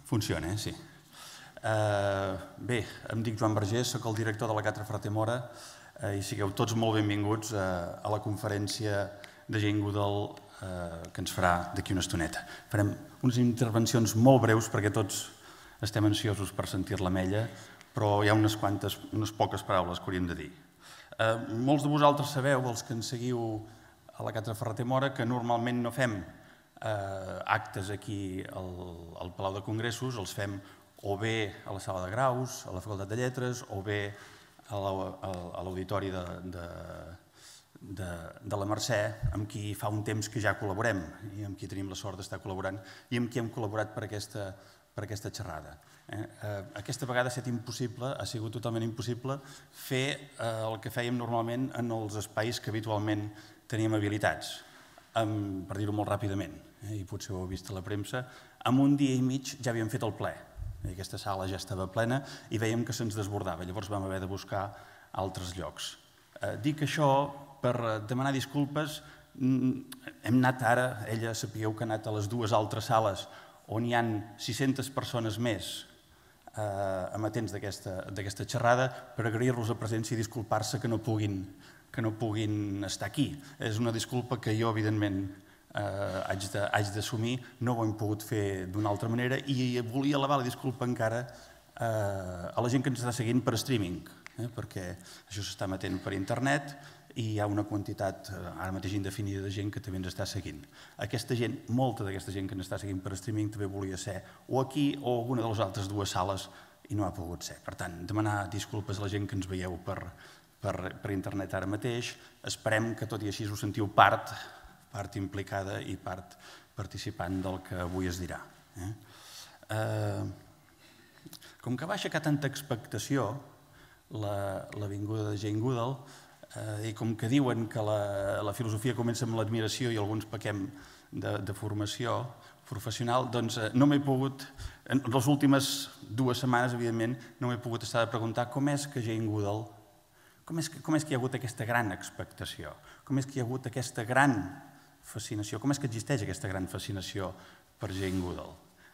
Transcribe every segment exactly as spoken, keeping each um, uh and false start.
Funciona, eh? Sí. Bé, em dic Joan Vergés, soc el director de la Catra Ferrater Mora i sigueu tots molt benvinguts a la conferència de Jane Goodall que ens farà d'aquí una estoneta. Farem unes intervencions molt breus perquè tots estem ansiosos per sentir-la amb ella, però hi ha unes quantes, unes poques paraules que hauríem de dir. Molts de vosaltres sabeu, els que ens seguiu a la Catra Ferrater Mora, que normalment no fem actes aquí al Palau de Congressos, els fem o bé a la Sala de Graus, a la Facultat de Lletres, o bé a l'Auditori de la Mercè, amb qui fa un temps que ja col·laborem i amb qui tenim la sort d'estar col·laborant i amb qui hem col·laborat per aquesta xerrada. Aquesta vegada ha estat impossible, ha sigut totalment impossible, fer el que fèiem normalment en els espais que habitualment teníem habilitats, per dir-ho molt ràpidament, i potser ho heu vist a la premsa, en un dia i mig ja havíem fet el ple. Aquesta sala ja estava plena i veiem que se'ns desbordava, llavors vam haver de buscar altres llocs. Dic això per demanar disculpes. Hem anat ara, ella sapigueu que ha anat a les dues altres sales on hi ha sis-centes persones més amatents d'aquesta xerrada per agrair-los la presència i disculpar-se que no puguin estar aquí. És una disculpa que jo, evidentment, haig d'assumir, no ho hem pogut fer d'una altra manera i volia elevar la disculpa encara a la gent que ens està seguint per streaming, perquè això s'està emetent per internet i hi ha una quantitat ara mateix indefinida de gent que també ens està seguint. Aquesta gent, molta d'aquesta gent que ens està seguint per streaming també volia ser o aquí o alguna de les altres dues sales i no ha pogut ser. Per tant, demanar disculpes a la gent que ens veieu per internet ara mateix. Esperem que tot i així us sentiu part part implicada i part participant del que avui es dirà. Com que va aixecar tanta expectació la vinguda de Jane Goodall i com que diuen que la filosofia comença amb l'admiració i alguns pequem de formació professional, doncs no m'he pogut, en les últimes dues setmanes, evidentment, no m'he pogut estar de preguntar com és que Jane Goodall, com és que hi ha hagut aquesta gran expectació, com és que hi ha hagut aquesta gran fascinació, com és que existeix aquesta gran fascinació per Jane Goodall.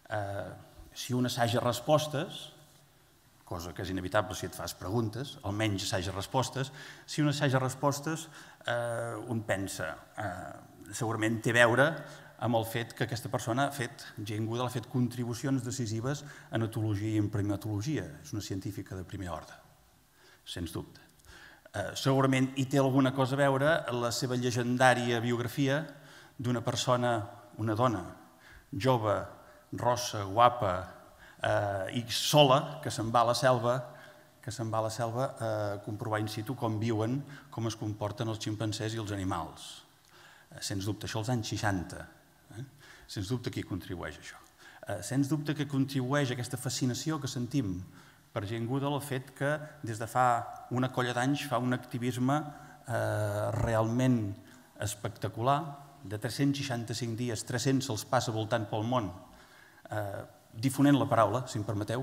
Si un assaja respostes, cosa que és inevitable si et fas preguntes, almenys assaja respostes, si un assaja respostes, un pensa, segurament té a veure amb el fet que aquesta persona ha fet, Jane Goodall ha fet contribucions decisives en etologia i en primatologia. És una científica de primer ordre, sens dubte. Segurament hi té alguna cosa a veure la seva llegendària biografia d'una persona, una dona, jove, rossa, guapa i sola, que se'n va a la selva, que se'n va a la selva a comprovar in situ com viuen, com es comporten els ximpancers i els animals. Sens dubte, això als anys seixanta. Sens dubte que hi contribueix això. Sens dubte que contribueix aquesta fascinació que sentim per Jane Goodall el fet que des de fa una colla d'anys fa un activisme realment espectacular, de tres-cents seixanta-cinc dies, tres-cents se'ls passa voltant pel món, difonent la paraula, si em permeteu,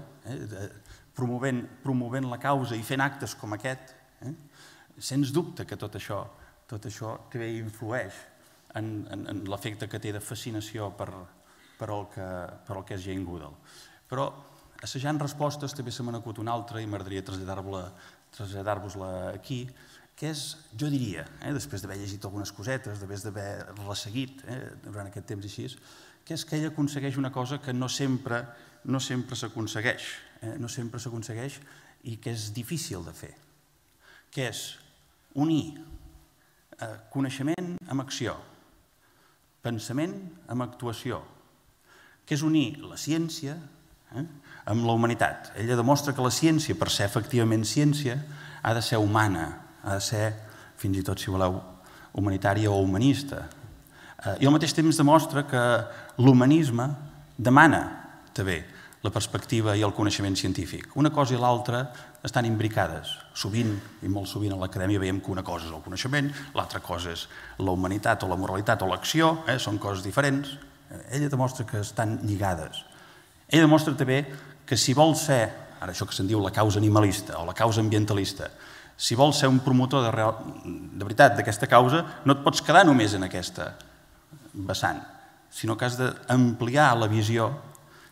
promovent la causa i fent actes com aquest. Sens dubte que tot això també influeix en l'efecte que té de fascinació per el que és Jane Goodall. Però assajant respostes també se me n'acut una altra i m'agradaria traslladar-vos-la aquí, que és, jo diria, després d'haver llegit algunes cosetes, després d'haver-la seguit durant aquest temps així, que és que ella aconsegueix una cosa que no sempre s'aconsegueix, no sempre s'aconsegueix i que és difícil de fer, que és unir coneixement amb acció, pensament amb actuació, que és unir la ciència amb la humanitat. Ella demostra que la ciència, per ser efectivament ciència, ha de ser humana, ha de ser, fins i tot si voleu, humanitària o humanista. I al mateix temps demostra que l'humanisme demana també la perspectiva i el coneixement científic. Una cosa i l'altra estan imbricades. Sovint, i molt sovint a l'acadèmia veiem que una cosa és el coneixement, l'altra cosa és la humanitat o la moralitat o l'acció, són coses diferents. Ella demostra que estan lligades. Ella demostra també que si vol ser, ara això que se'n diu la causa animalista o la causa ambientalista, si vols ser un promotor de veritat d'aquesta causa, no et pots quedar només en aquesta vessant, sinó que has d'ampliar la visió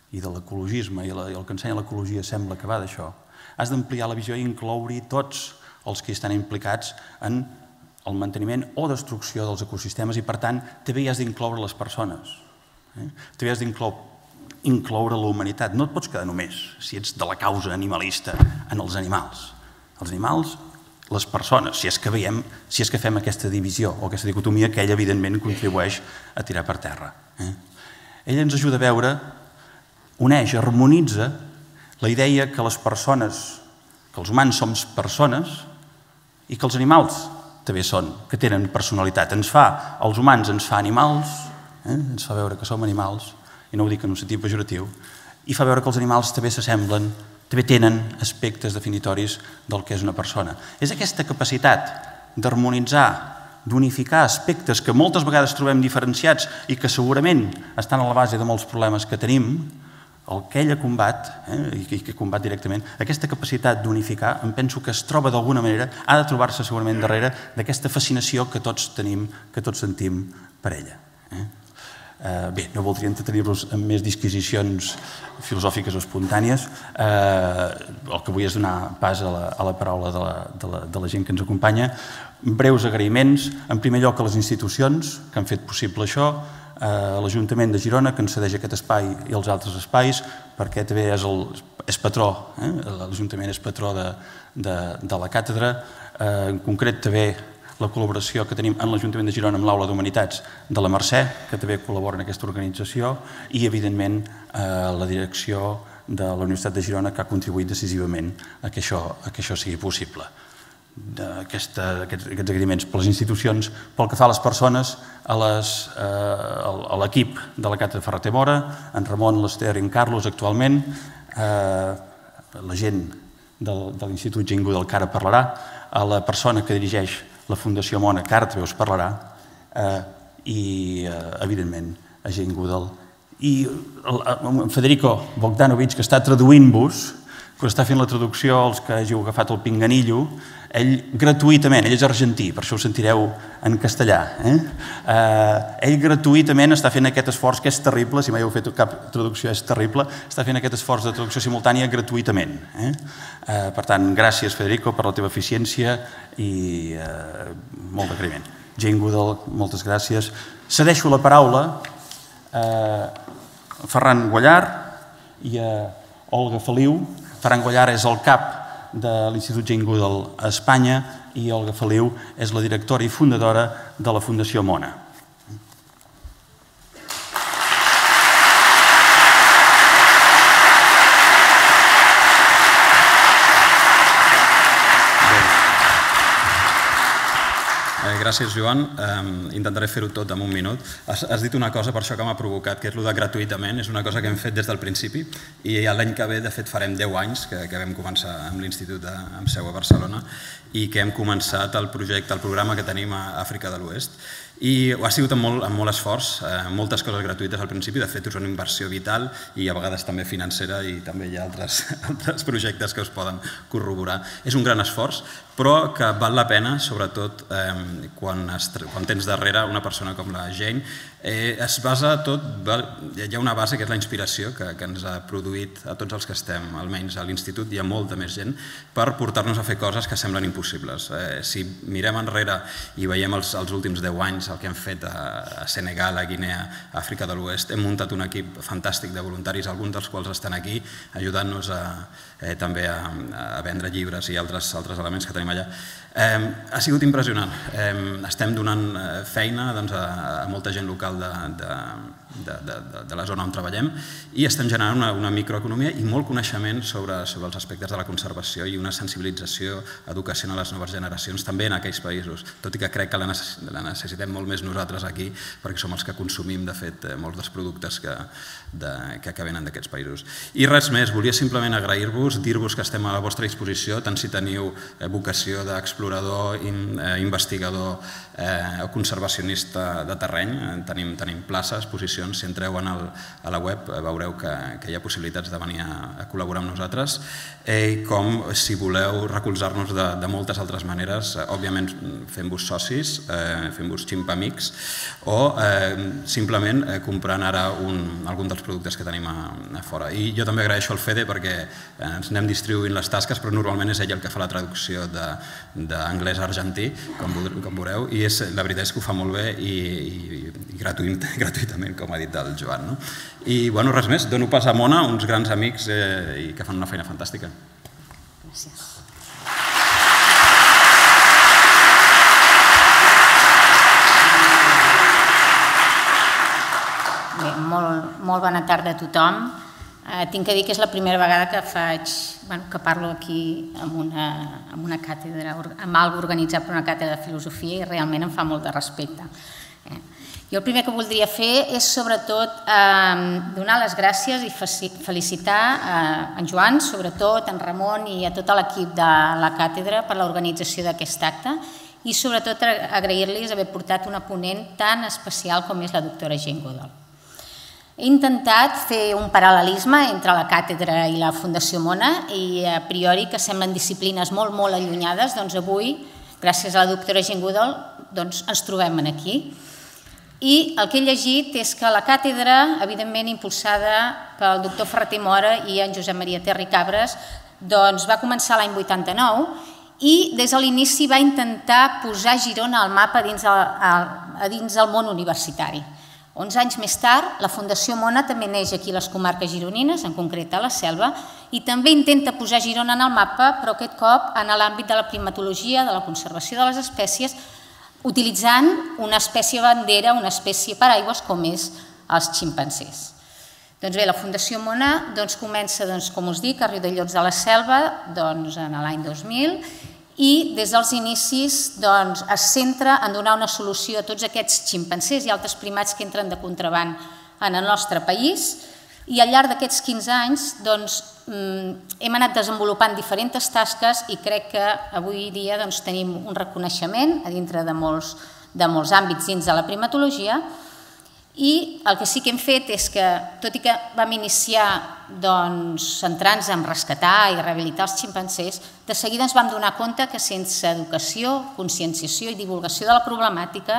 i de l'ecologisme, i el que ensenya l'ecologia sembla que va d'això, has d'ampliar la visió i incloure-hi tots els que estan implicats en el manteniment o destrucció dels ecosistemes i, per tant, també hi has d'incloure les persones. També has d'incloure la humanitat. No et pots quedar només, si ets de la causa animalista, en els animals. Els animals, les persones, si és que veiem, si és que fem aquesta divisió o aquesta dicotomia que ell, evidentment, contribueix a tirar per terra. Ell ens ajuda a veure, uneix, harmonitza la idea que les persones, que els humans som persones i que els animals també són, que tenen personalitat. Ens fa, els humans ens fa animals, ens fa veure que som animals, i no ho dic en un sentit pejoratiu, i fa veure que els animals també s'assemblen, també tenen aspectes definitoris del que és una persona. És aquesta capacitat d'harmonitzar, d'unificar aspectes que moltes vegades trobem diferenciats i que segurament estan a la base de molts problemes que tenim, el que ella combat, i que combat directament, aquesta capacitat d'unificar, em penso que es troba d'alguna manera, ha de trobar-se segurament darrere d'aquesta fascinació que tots tenim, que tots sentim per ella. Bé, no voldria entretenir-vos en més disquisicions filosòfiques o espontànies. El que vull és donar pas a la paraula de la gent que ens acompanya. Breus agraïments, en primer lloc a les institucions que han fet possible això, a l'Ajuntament de Girona, que ens cedeix aquest espai i els altres espais, perquè també és patró, l'Ajuntament és patró de la càtedra. En concret, també la col·laboració que tenim en l'Ajuntament de Girona amb l'Aula d'Humanitats de la Mercè, que també col·labora en aquesta organització, i, evidentment, la direcció de la Universitat de Girona, que ha contribuït decisivament a que això sigui possible. Aquests agraïments per les institucions, pel que fa a les persones, a l'equip de la Càtedra Ferrater Mora, en Ramon, l'Ester i en Carlos actualment, la gent de l'Institut Jane Goodall que ara parlarà, a la persona que dirigeix la Fundació Mona, que ara també us parlarà, i, evidentment, a Jane Goodall. I Federico Bogdanovic, que està traduint-vos, que està fent la traducció als que hàgiu agafat el pinganillo, ell gratuïtament, ell és argentí, per això ho sentireu en castellà, ell gratuïtament està fent aquest esforç que és terrible, si mai heu fet cap traducció és terrible, està fent aquest esforç de traducció simultània gratuïtament. Per tant, gràcies Federico per la teva eficiència i molt d'agraïment. Jane Goodall, moltes gràcies. Cedeixo la paraula a Ferran Guallar i a Olga Feliu. Ferran Guallar és el cap de l'Institut Jane Goodall a Espanya i Olga Feliu és la directora i fundadora de la Fundació Mona. Gràcies, Joan. Intentaré fer-ho tot en un minut. Has dit una cosa, per això que m'ha provocat, que és el de gratuïtament. És una cosa que hem fet des del principi i l'any que ve, de fet, farem deu anys que vam començar amb l'Institut amb seu a Barcelona i que hem començat el projecte, el programa que tenim a Àfrica de l'Oest. I ha sigut amb molt esforç, moltes coses gratuïtes al principi, de fet és una inversió vital i a vegades també financera i també hi ha altres projectes que us poden corroborar. És un gran esforç, però que val la pena, sobretot quan tens darrere una persona com la Jane. Es basa tot, hi ha una base que és la inspiració que ens ha produït a tots els que estem, almenys a l'Institut, hi ha molta més gent, per portar-nos a fer coses que semblen impossibles. Si mirem enrere i veiem els últims deu anys, el que hem fet a Senegal, a Guinea, a Àfrica de l'Oest, hem muntat un equip fantàstic de voluntaris, alguns dels quals estan aquí, ajudant-nos també a vendre llibres i altres elements que tenim allà. Ha sigut impressionant. Estem donant feina a molta gent local de la zona on treballem i estem generant una microeconomia i molt coneixement sobre els aspectes de la conservació i una sensibilització, educació a les noves generacions també en aquells països, tot i que crec que la necessitem molt més nosaltres aquí perquè som els que consumim, de fet, molts dels productes que venen d'aquests països. I res més, volia simplement agrair-vos convidar-vos, dir-vos que estem a la vostra disposició, tant si teniu vocació d'explorador, investigador o conservacionista de terreny. Tenim places, posicions. Si entreu a la web veureu que hi ha possibilitats de venir a col·laborar amb nosaltres. Com si voleu recolzar-nos de moltes altres maneres, òbviament fent-vos socis, fent-vos ximpamics, o simplement comprant ara algun dels productes que tenim a fora. I jo també agraeixo al Fede perquè ens anem distribuint les tasques, però normalment és ell el que fa la traducció d'anglès a argentí, com veureu, i la veritat és que ho fa molt bé i gratuïtament, com ha dit el Joan. I res més, dono pas a Mona, uns grans amics que fan una feina fantàstica. Gràcies. Bé, molt bona tarda a tothom. Tinc que dir que és la primera vegada que faig, que parlo aquí amb una càtedra, amb alguna cosa organitzat per una càtedra de filosofia i realment em fa molt de respecte. Jo el primer que voldria fer és sobretot donar les gràcies i felicitar en Joan, sobretot en Ramon i a tot l'equip de la càtedra per l'organització d'aquest acte i sobretot agrair-los haver portat una ponent tan especial com és la doctora Jane Goodall. He intentat fer un paral·lelisme entre la càtedra i la Fundació Mona i a priori que semblen disciplines molt, molt allunyades, doncs avui, gràcies a la doctora Jane Goodall, ens trobem aquí. I el que he llegit és que la càtedra, evidentment impulsada pel doctor Ferrater Mora i en Josep Maria Terri Cabres, va començar l'any vuitanta-nou i des de l'inici va intentar posar Girona al mapa dins del món universitari. Onze anys més tard, la Fundació Mona també neix aquí a les comarques gironines, en concret a la Selva, i també intenta posar Girona en el mapa, però aquest cop en l'àmbit de la primatologia, de la conservació de les espècies, utilitzant una espècie bandera, una espècie paraigües com és els ximpancers. Doncs bé, la Fundació Mona comença, com us dic, a Riudellots de la Selva en l'any dos mil i des dels inicis es centra en donar una solució a tots aquests ximpancers i altres primats que entren de contraban en el nostre país i al llarg d'aquests quinze anys hem anat desenvolupant diferents tasques i crec que avui dia tenim un reconeixement a dintre de molts àmbits dins de la primatologia i el que sí que hem fet és que, tot i que vam iniciar centrant-nos en rescatar i rehabilitar els ximpancers, de seguida ens vam donar compte que sense educació, conscienciació i divulgació de la problemàtica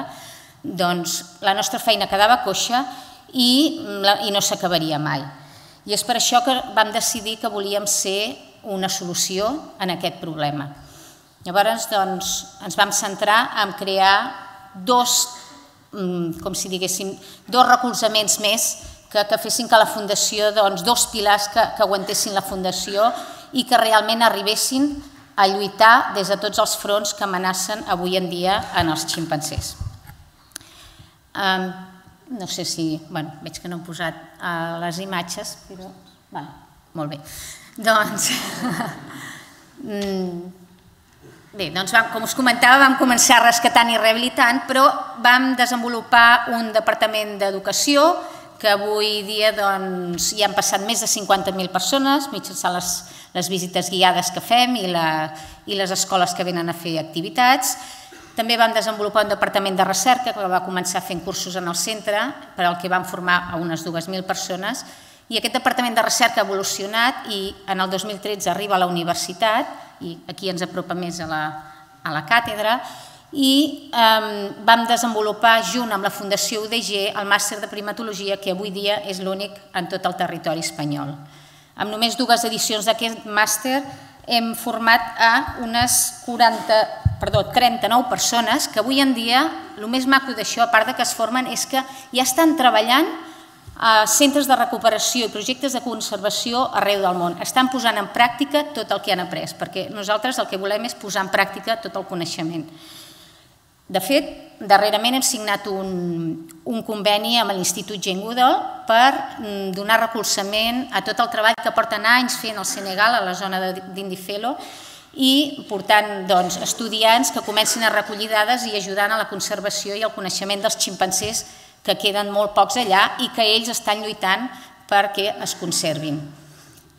la nostra feina quedava coixa i no s'acabaria mai. I és per això que vam decidir que volíem ser una solució en aquest problema. Llavors ens vam centrar en crear dos com si diguéssim, dos recolzaments més que fessin que la Fundació, dos pilars que aguantessin la Fundació i que realment arribessin a lluitar des de tots els fronts que amenacen avui en dia en els ximpancers. No sé si... veig que no he posat les imatges, però... molt bé. Doncs... Bé, doncs com us comentava, vam començar rescatant i rehabilitant, però vam desenvolupar un departament d'educació que avui dia hi han passat més de cinquanta mil persones mitjançant les visites guiades que fem i les escoles que venen a fer activitats. També vam desenvolupar un departament de recerca que va començar fent cursos en el centre per al que vam formar a unes dues mil persones i aquest departament de recerca ha evolucionat i en el dos mil tretze arriba a la universitat i aquí ens apropa més a la càtedra i vam desenvolupar junt amb la Fundació U D G el màster de primatologia que avui dia és l'únic en tot el territori espanyol. Amb només dues edicions d'aquest màster hem format a unes trenta-nou persones que avui en dia, el més maco d'això, a part que es formen, és que ja estan treballant a centres de recuperació i projectes de conservació arreu del món. Estan posant en pràctica tot el que han après, perquè nosaltres el que volem és posar en pràctica tot el coneixement. De fet, darrerament hem signat un conveni amb l'Institut Jane Goodall per donar recolzament a tot el treball que porten anys fent al Senegal, a la zona d'Indifelo, i portant estudiants que comencin a recollir dades i ajudant a la conservació i el coneixement dels ximpancers que queden molt pocs allà i que ells estan lluitant perquè es conservin.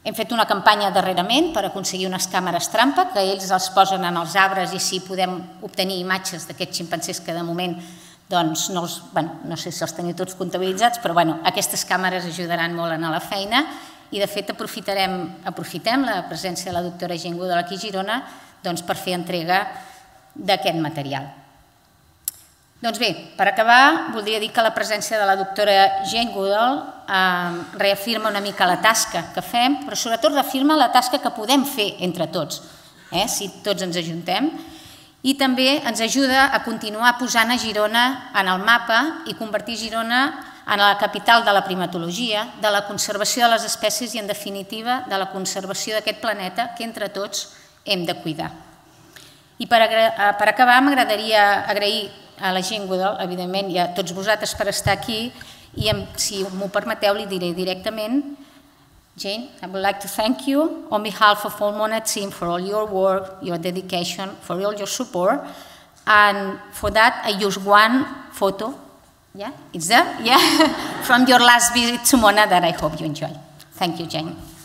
Hem fet una campanya darrerament per aconseguir unes càmeres trampa, que ells els posen en els arbres i així podem obtenir imatges d'aquests ximpancers que de moment doncs, no, els, bueno, no sé si els teniu tots comptabilitzats, però bueno, aquestes càmeres ajudaran molt a la feina i de fet aprofitarem, aprofitem la presència de la doctora Jane Goodall aquí a Girona doncs, per fer entrega d'aquest material. Doncs bé, per acabar, voldria dir que la presència de la doctora Jane Goodall eh, reafirma una mica la tasca que fem, però sobretot reafirma la tasca que podem fer entre tots, eh, si tots ens ajuntem, i també ens ajuda a continuar posant a Girona en el mapa i convertir Girona en la capital de la primatologia, de la conservació de les espècies i, en definitiva, de la conservació d'aquest planeta que entre tots hem de cuidar. I per, per acabar, m'agradaria agrair a la Jane Goodall, evidentment, i a tots vosaltres per estar aquí, i si m'ho permeteu li diré directament: Jane, I would like to thank you on behalf of all Monad team for all your work, your dedication, for all your support, and for that I use one photo, yeah, it's there, yeah, from your last visit to Monad that I hope you enjoy. Thank you, Jane.